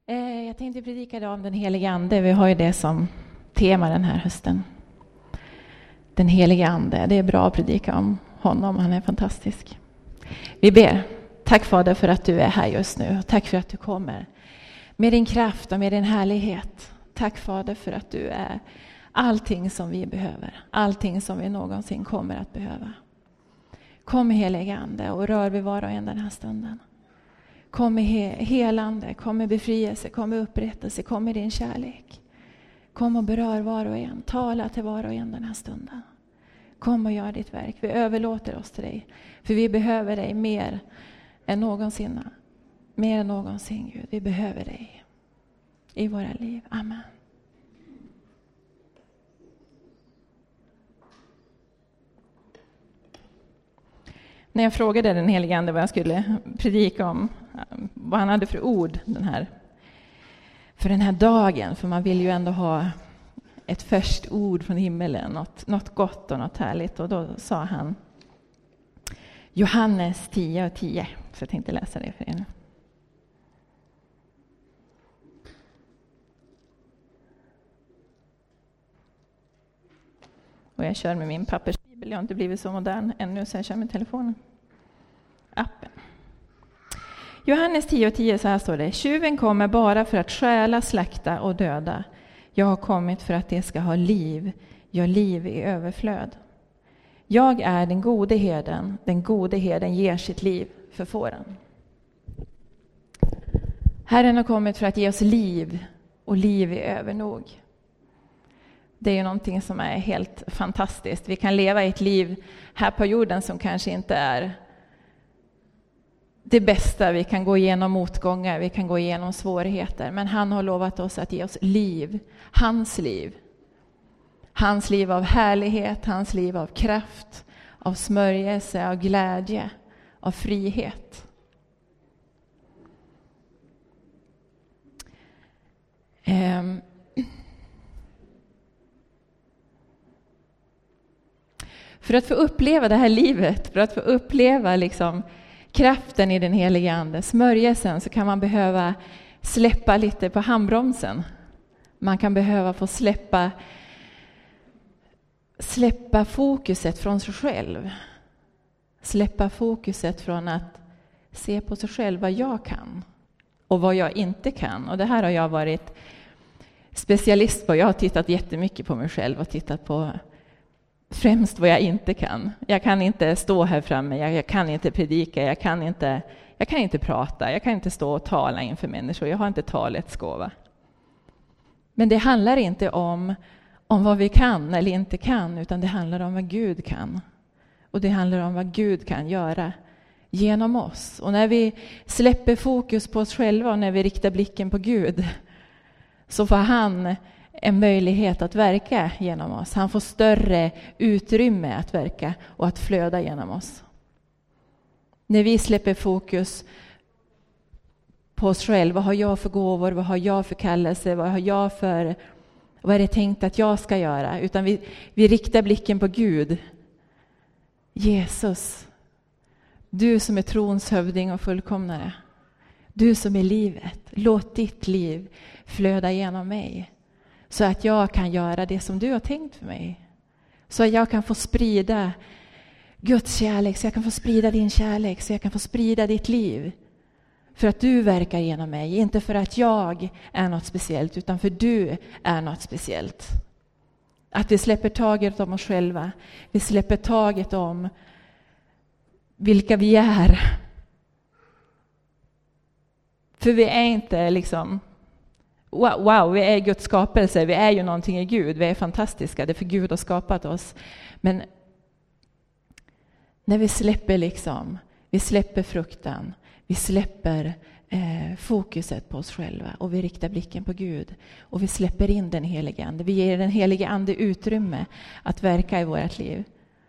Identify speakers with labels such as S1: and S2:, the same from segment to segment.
S1: Jag tänkte predika idag om den helige ande. Vi har ju det som tema den här hösten. Den helige ande. Det är bra att predika om honom. Han är fantastisk. Vi ber. Tack Fader för att du är här just nu. Tack för att du kommer med din kraft och med din härlighet. Tack Fader för att du är allting som vi behöver. Allting som vi någonsin kommer att behöva. Kom helige ande och rör vid var och en den här stunden. Kom med helande, kom med befrielse, kom med upprättelse, kom med din kärlek. Kom och berör var och en, tala till var och en den här stunden. Kom och gör ditt verk, vi överlåter oss till dig. För vi behöver dig mer än någonsin. Mer än någonsin Gud, vi behöver dig i våra liv. Amen. När jag frågade den helige ande vad jag skulle predika om, vad han hade för ord för den här dagen. För man vill ju ändå ha ett färskt ord från himmelen, något gott och något härligt. Och då sa han Johannes 10:10. Så jag tänkte läsa det för er nu. Och jag kör med min pappersbibel. Jag har inte blivit så modern ännu så jag kör med telefonen. Appen. Johannes 10:10, så här står det. Tjuven kommer bara för att stjäla, slakta och döda. Jag har kommit för att det ska ha liv. Ja, liv i överflöd. Jag är den gode herden. Den gode herden ger sitt liv för fåren. Herren har kommit för att ge oss liv och liv i övernog. Det är ju någonting som är helt fantastiskt. Vi kan leva ett liv här på jorden som kanske inte är det bästa. Vi kan gå igenom motgångar, vi kan gå igenom svårigheter. Men han har lovat oss att ge oss liv. Hans liv. Hans liv av härlighet, hans liv av kraft, av smörjelse, av glädje, av frihet. För att få uppleva det här livet, för att få uppleva liksom kraften i den helige ande, smörjelsen, så kan man behöva släppa lite på handbromsen. Man kan behöva få släppa fokuset från sig själv. Släppa fokuset från att se på sig själv vad jag kan och vad jag inte kan. Och det här har jag varit specialist på. Jag har tittat jättemycket på mig själv och tittat på främst vad jag inte kan. Jag kan inte stå här framme, jag kan inte predika, jag kan inte prata, jag kan inte stå och tala inför människor. Jag har inte talets gåva. Men det handlar inte om vad vi kan eller inte kan, utan det handlar om vad Gud kan. Och det handlar om vad Gud kan göra genom oss. Och när vi släpper fokus på oss själva och när vi riktar blicken på Gud, så får han en möjlighet att verka genom oss. Han får större utrymme att verka och att flöda genom oss. När vi släpper fokus på oss själva, vad har jag för gåvor, vad har jag för kallelse, vad är det tänkt att jag ska göra? Utan vi riktar blicken på Gud. Jesus, du som är trons hövding och fullkomnare. Du som är livet, låt ditt liv flöda genom mig. Så att jag kan göra det som du har tänkt för mig. Så att jag kan få sprida Guds kärlek. Så jag kan få sprida din kärlek. Så jag kan få sprida ditt liv. För att du verkar genom mig. Inte för att jag är något speciellt. Utan för du är något speciellt. Att vi släpper taget om oss själva. Vi släpper taget om vilka vi är. För vi är inte liksom... Wow, vi är Guds skapelse, vi är ju någonting i Gud, vi är fantastiska, det är för Gud har skapat oss. Men när vi släpper fruktan, vi släpper fokuset på oss själva och vi riktar blicken på Gud och vi släpper in den helige ande, vi ger den helige ande utrymme att verka i vårt liv.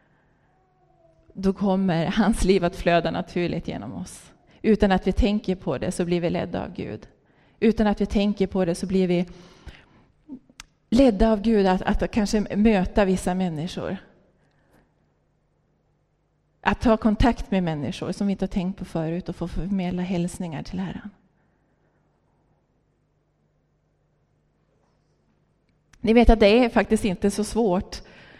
S1: Då kommer hans liv att flöda naturligt genom oss. Utan att vi tänker på det så blir vi ledda av Gud. Utan att vi tänker på det så blir vi ledda av Gud att kanske möta vissa människor. Att ta kontakt med människor som vi inte har tänkt på förut och få förmedla hälsningar till Herren. Ni vet att det är faktiskt inte så svårt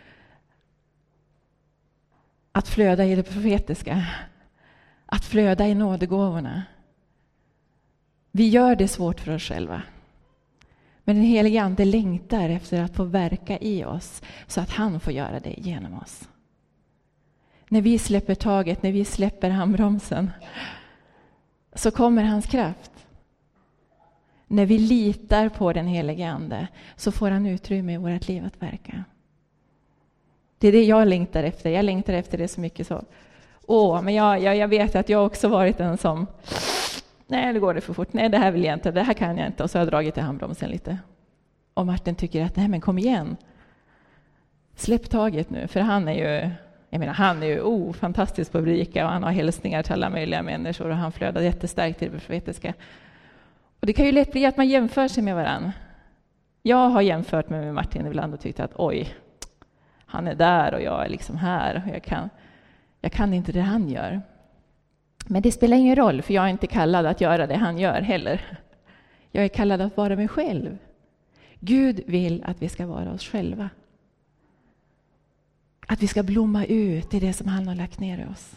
S1: att flöda i det profetiska. Att flöda i nådegåvorna. Vi gör det svårt för oss själva. Men den helige Ande längtar efter att få verka i oss så att han får göra det genom oss. När vi släpper taget, när vi släpper handbromsen, så kommer hans kraft. När vi litar på den helige Ande så får han utrymme i vårt liv att verka. Det är det jag längtar efter. Jag längtar efter det så mycket så. Men jag vet att jag också varit en som, nej, det går det för fort. Nej, det här vill jag inte. Det här kan jag inte. Och så har jag dragit i handbromsen lite. Och Martin tycker att, nej men kom igen. Släpp taget nu. För han är ju fantastisk på att predika. Och han har hälsningar till alla möjliga människor. Och han flödar jättestarkt i det profetiska. Och det kan ju lätt bli att man jämför sig med varann. Jag har jämfört mig med Martin ibland och tyckt att han är där och jag är liksom här. Och jag kan inte det han gör. Men det spelar ingen roll, för jag är inte kallad att göra det han gör heller. Jag är kallad att vara mig själv. Gud vill att vi ska vara oss själva. Att vi ska blomma ut i det som han har lagt ner i oss.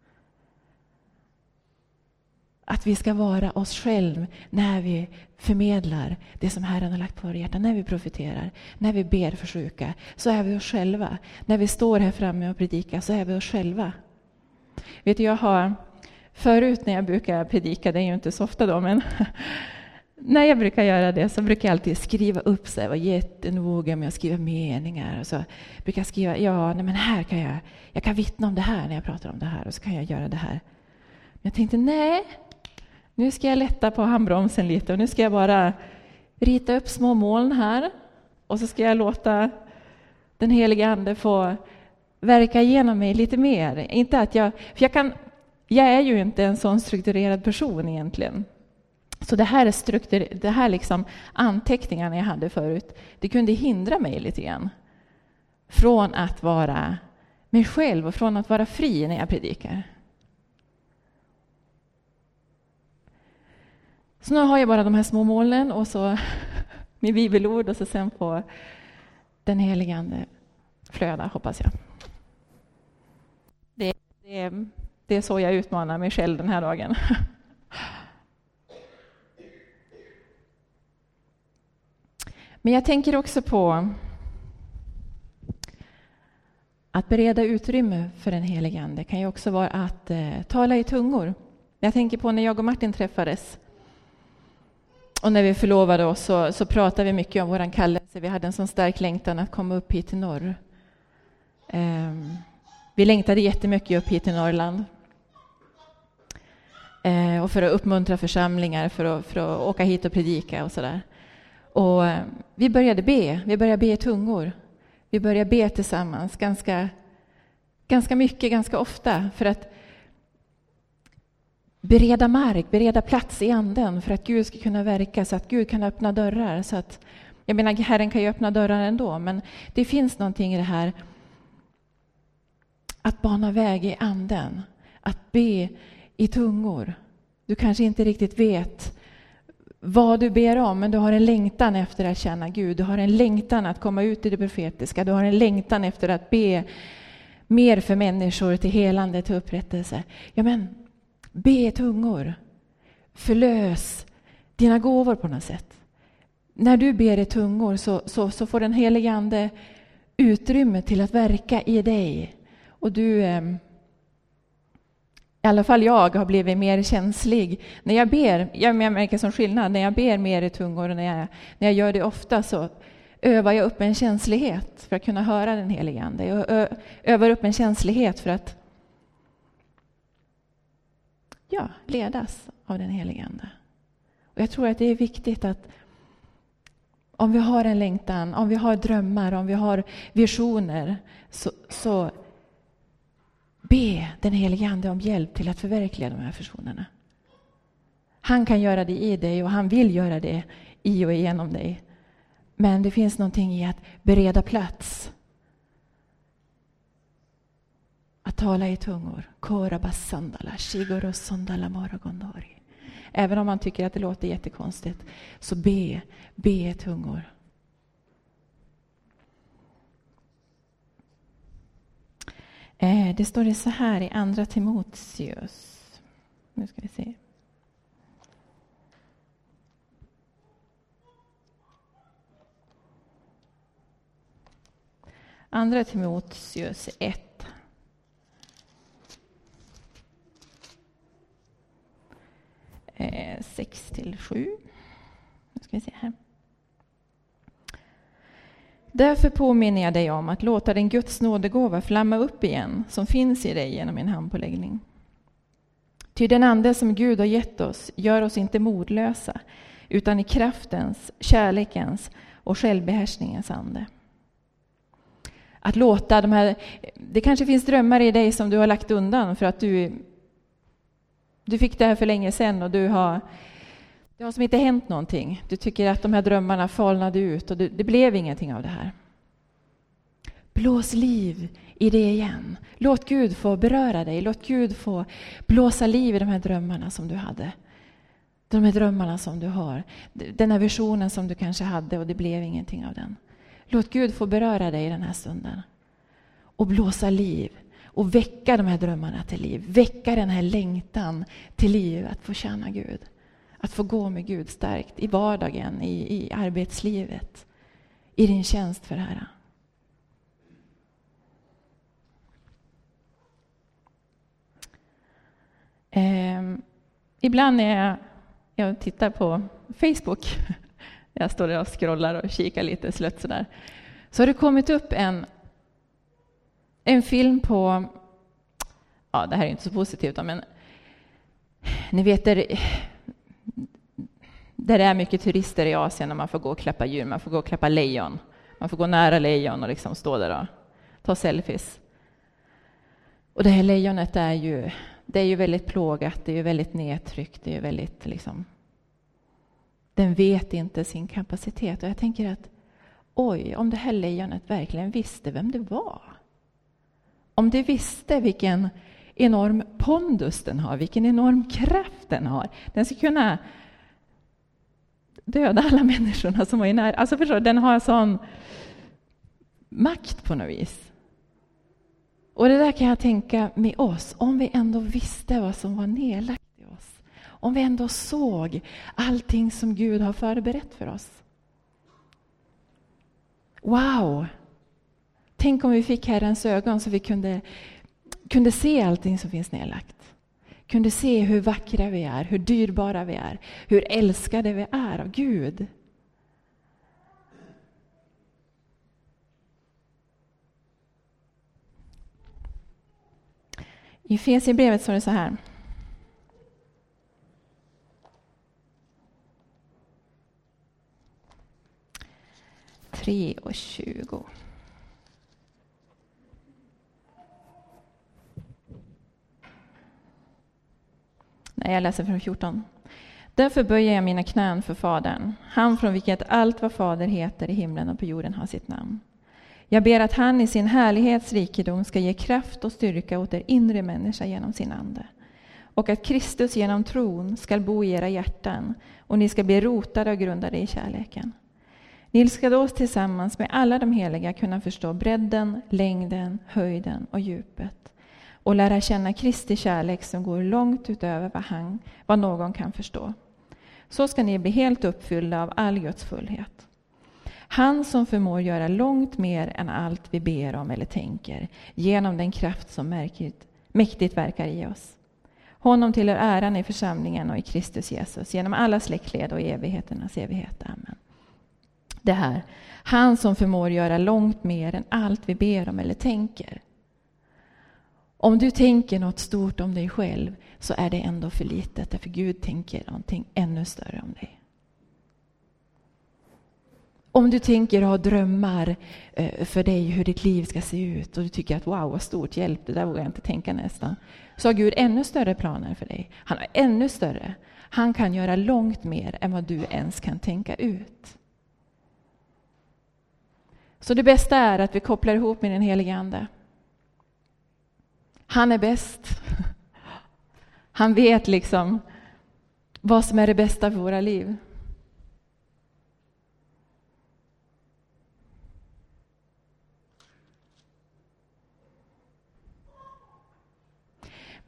S1: Att vi ska vara oss själva när vi förmedlar det som Herren har lagt på våra hjärtan. När vi profeterar, när vi ber för sjuka, så är vi oss själva. När vi står här framme och predikar, så är vi oss själva. Vet du, jag har förut när jag brukar predika, det är ju inte så ofta då, men när jag brukar göra det så brukar jag alltid skriva upp sig. Jag var jättenoga med att skriva meningar. Och så brukar jag skriva, men här kan jag kan vittna om det här när jag pratar om det här. Och så kan jag göra det här. Men jag tänkte, nej, nu ska jag lätta på handbromsen lite. Och nu ska jag bara rita upp små moln här. Och så ska jag låta den helige Ande få verka igenom mig lite mer. Inte att jag är ju inte en sån strukturerad person egentligen. Så det här liksom anteckningarna jag hade förut, det kunde hindra mig lite grann från att vara mig själv och från att vara fri när jag predikar. Så nu har jag bara de här små målen och så med bibelord och så sen på den helige Ande flöda, hoppas jag. Det är så jag utmanar mig själv den här dagen. Men jag tänker också på att bereda utrymme för den helige Ande. Kan ju också vara att tala i tungor. Jag tänker på när jag och Martin träffades. Och när vi förlovade oss så pratade vi mycket om våran kallelse. Vi hade en sån stark längtan att komma upp hit till norr. Vi längtade jättemycket upp hit till Norrland. Och för att uppmuntra församlingar, för att åka hit och predika och sådär. Och vi började be i tungor. Vi började be tillsammans ganska mycket, ganska ofta. För att bereda plats i anden. För att Gud ska kunna verka, så att Gud kan öppna dörrar. Så att, jag menar, Herren kan ju öppna dörrar ändå. Men det finns någonting i det här. Att bana väg i anden. Att be i tungor. Du kanske inte riktigt vet vad du ber om, men du har en längtan efter att känna Gud. Du har en längtan att komma ut i det profetiska. Du har en längtan efter att be mer för människor, till helande, till upprättelse. Ja, men be i tungor. Förlös dina gåvor på något sätt. När du ber i tungor så får den helige Ande utrymme till att verka i dig. Och du... I alla fall jag har blivit mer känslig. När jag ber, jag märker som skillnad, när jag ber mer i tungor och när jag gör det ofta så övar jag upp en känslighet för att kunna höra den helige Ande. Jag övar upp en känslighet för att ledas av den helige Ande. Och jag tror att det är viktigt att om vi har en längtan, om vi har drömmar, om vi har visioner så be den helige Ande om hjälp till att förverkliga de här visionerna. Han kan göra det i dig och han vill göra det i och igenom dig. Men det finns någonting i att bereda plats. Att tala i tungor. Kora basandala, shigoro sondala moragondori. Även om man tycker att det låter jättekonstigt, så be i tungor. Det står det så här i andra Timoteus. Nu ska vi se. Andra Timoteus 1. Eh, 6-7. Nu ska vi se här. Därför påminner jag dig om att låta den Guds nådegåva flamma upp igen som finns i dig genom min handpåläggning. Ty den ande som Gud har gett oss gör oss inte modlösa, utan i kraftens, kärlekens och självbehärskningens ande. Att låta de här, det kanske finns drömmar i dig som du har lagt undan för att du fick det här för länge sedan och det har som inte hänt någonting. Du tycker att de här drömmarna falnade ut och det blev ingenting av det här. Blås liv i det igen. Låt Gud få beröra dig. Låt Gud få blåsa liv i de här drömmarna som du hade. De här drömmarna som du har. Den här visionen som du kanske hade och det blev ingenting av den. Låt Gud få beröra dig i den här stunden. Och blåsa liv. Och väcka de här drömmarna till liv. Väcka den här längtan till liv. Att få känna Gud. Att få gå med Gud starkt i vardagen, i arbetslivet. I din tjänst för Herren. Ibland när jag tittar på Facebook, jag står där och scrollar och kikar lite slött sådär, så har det kommit upp en film på, ja det här är inte så positivt men ni vet där det är mycket turister i Asien och man får gå och klappa djur, man får gå och klappa lejon, man får gå nära lejon och liksom stå där och ta selfies. Och det här lejonet är ju väldigt plågat, det är ju väldigt nedtryckt, det är ju väldigt liksom, den vet inte sin kapacitet. Och jag tänker att oj, om det här lejonet verkligen visste vem det var. Om det visste vilken enorm pondus den har, vilken enorm kraft den har. Den ska kunna döda alla människorna som var i nära. Alltså förstår, den har en sån makt på något vis. Och det där kan jag tänka med oss, om vi ändå visste vad som var nedlagt i oss. Om vi ändå såg allting som Gud har förberett för oss. Wow! Tänk om vi fick Herrens ögon så vi kunde se allting som finns nedlagt. Kunde se hur vackra vi är, hur dyrbara vi är, hur älskade vi är av Gud. I Efesierbrevet står det så här. - 3:20. Nej, jag läser från 14. Därför böjer jag mina knän för Fadern, han från vilket allt vad Fader heter i himlen och på jorden har sitt namn. Jag ber att han i sin härlighetsrikedom ska ge kraft och styrka åt er inre människa genom sin ande. Och att Kristus genom tron ska bo i era hjärtan och ni ska bli rotade och grundade i kärleken. Ni ska då tillsammans med alla de heliga kunna förstå bredden, längden, höjden och djupet. Och lära känna Kristi kärlek som går långt utöver vad någon kan förstå. Så ska ni bli helt uppfyllda av all Guds fullhet. Han som förmår göra långt mer än allt vi ber om eller tänker, genom den kraft som mäktigt verkar i oss. Honom tillhör äran i församlingen och i Kristus Jesus, genom alla släktled och evigheternas evighet. Amen. Det här, han som förmår göra långt mer än allt vi ber om eller tänker. Om du tänker något stort om dig själv så är det ändå för litet, därför Gud tänker någonting ännu större om dig. Om du tänker ha drömmar för dig hur ditt liv ska se ut och du tycker att wow, vad stort, hjälp, det där vågar jag inte tänka nästan. Så har Gud ännu större planer för dig. Han har ännu större. Han kan göra långt mer än vad du ens kan tänka ut. Så det bästa är att vi kopplar ihop med den helige Ande. Han är bäst. Han vet liksom vad som är det bästa för våra liv.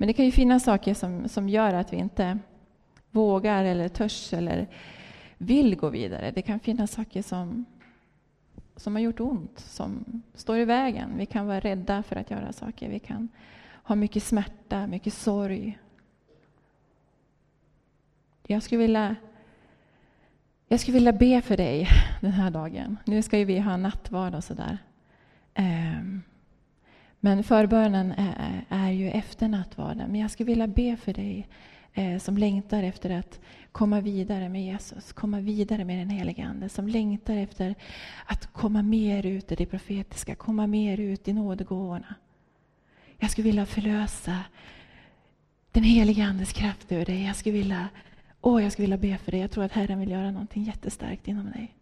S1: Men det kan ju finnas saker som gör att vi inte vågar eller törs eller vill gå vidare. Det kan finnas saker som har gjort ont, som står i vägen. Vi kan vara rädda för att göra saker. Vi kan ha mycket smärta, mycket sorg. Jag skulle vilja be för dig den här dagen. Nu ska ju vi ha nattvard och sådär. Men förbönen är ju efter nattvarden. Men jag skulle vilja be för dig som längtar efter att komma vidare med Jesus. Komma vidare med den helige Ande. Som längtar efter att komma mer ut i det profetiska. Komma mer ut i nådegåvorna. Jag skulle vilja förlösa den helige Andes kraft över dig. Jag skulle vilja be för dig. Jag tror att Herren vill göra någonting jättestarkt inom dig.